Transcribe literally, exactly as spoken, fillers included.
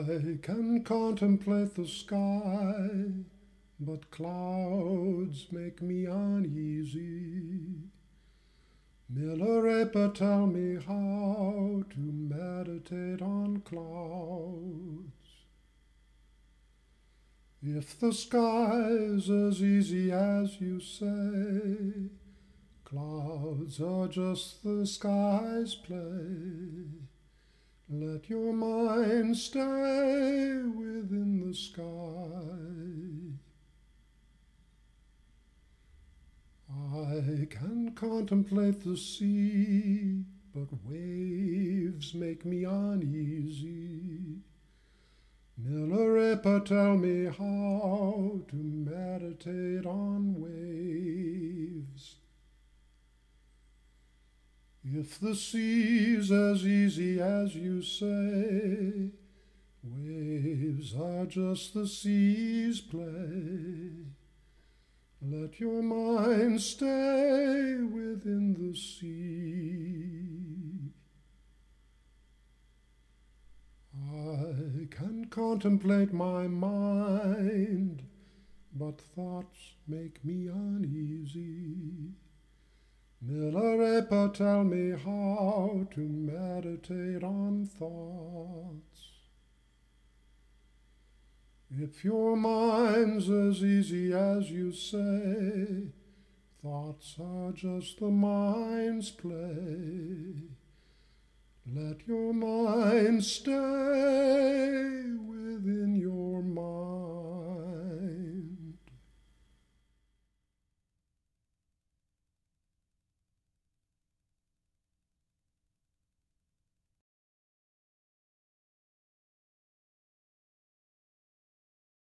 I can contemplate the sky, but clouds make me uneasy. Milarepa, tell me how to meditate on clouds. If the sky's as easy as you say, clouds are just the sky's play. Let your mind stay within the sky. I can contemplate the sea, but waves make me uneasy. Milarepa, tell me how to meditate on waves. If the sea's as easy as you say, waves are just the sea's play. Let your mind stay within the sea. I can contemplate my mind, but thoughts make me uneasy. Milarepa, tell me how to meditate on thoughts. If your mind's as easy as you say, thoughts are just the mind's play. Let your mind stay